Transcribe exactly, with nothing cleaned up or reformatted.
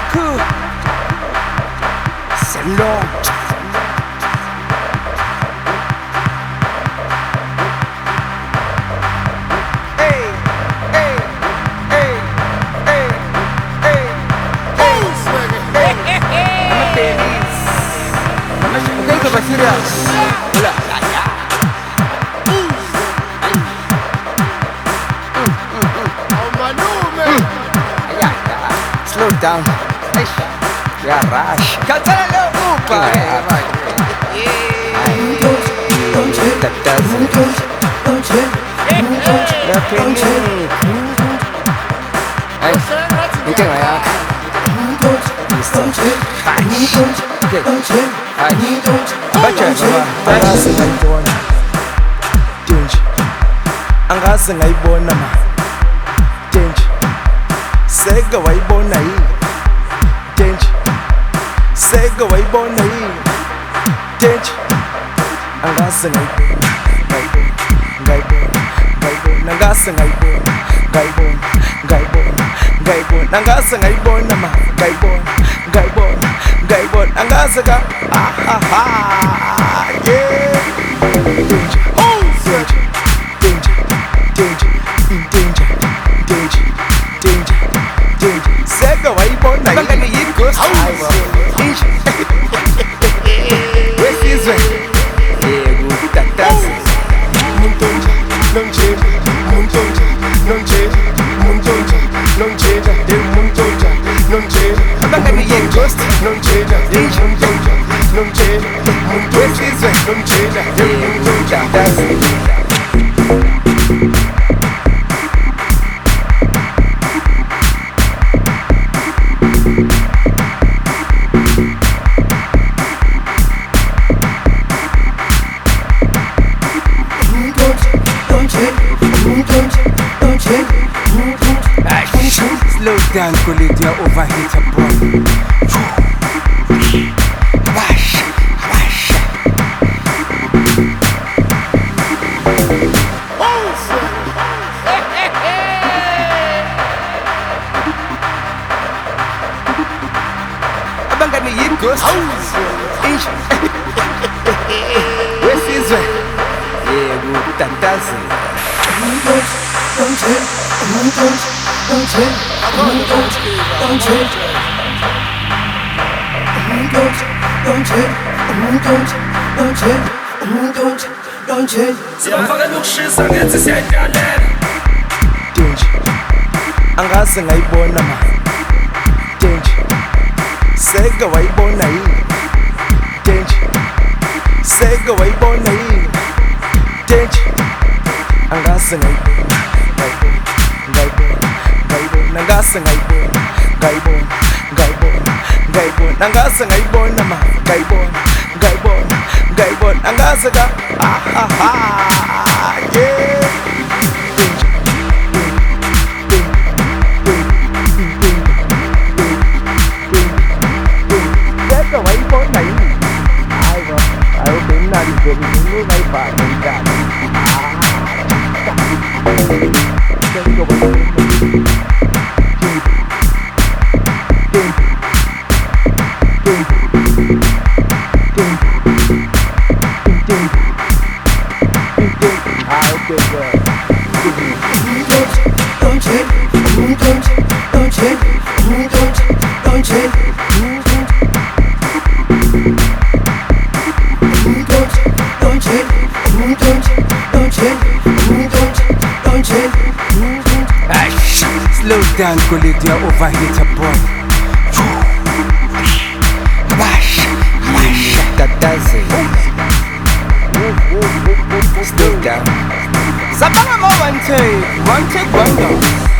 Cool. C'est long. Hey, hey, hey, hey, hey, hey. I'm a babies. I'm a okay, go back serious. Hola. Slow down. Yeah, rush. Cantalo, upa. That does it. Hey, you think I am? Okay. Hi. Bacha, Angazi ngayibona Denji Angazi ngayibona ma Denji Sega wayibona yini Denji Sega wayibona yini Denji Angazi ngayibona Ngayibona Ngayibona Angazi ngayibona Ngayibona Ngayibona Ngayibona Angazi ngayibona ma Ngayibona Ngayibona Ngayibona Angazi ka Ah ah ah Yeah Danger Oh Danger Danger Danger Danger Danger Danger Danger Sega wayibona bangani yini ghost? Inch Wesizwe. Yebo, tatasi. Muntonja, noncheza, muntonja, noncheza, muntonja, noncheza, de muntonja, noncheza, Bangani yini ghost? noncheza, de muntonja, noncheza, muntonja, noncheza, de muntonja, Tatasi. Slow down, colleague, you're overhit a boy. Wash, wash. Abangani yini ghost? Inch. Wesizwe. Yebo, tatasi. Denji Angazi ngayibona ma Denji Sega wayibona yini Denji Sega wayibona yini Denji Angazi ngayibona Ngayibona Ngayibona Angazi ngayibona Ngayibona Ngayibona Ngayibona Angazi ngayibona ma Ngayibona Ngayibona Ngayibona Angazi ka Ah ah ah Yeah Sega wayibona yini Hayi bro Hayi ubemnandi vele nini nayibhala Sega wayibona yini Slow down, colleague, you're overhit a boy. Wash, wash. Tatasi. Slow down. Sabanga mo one take, one take, one go.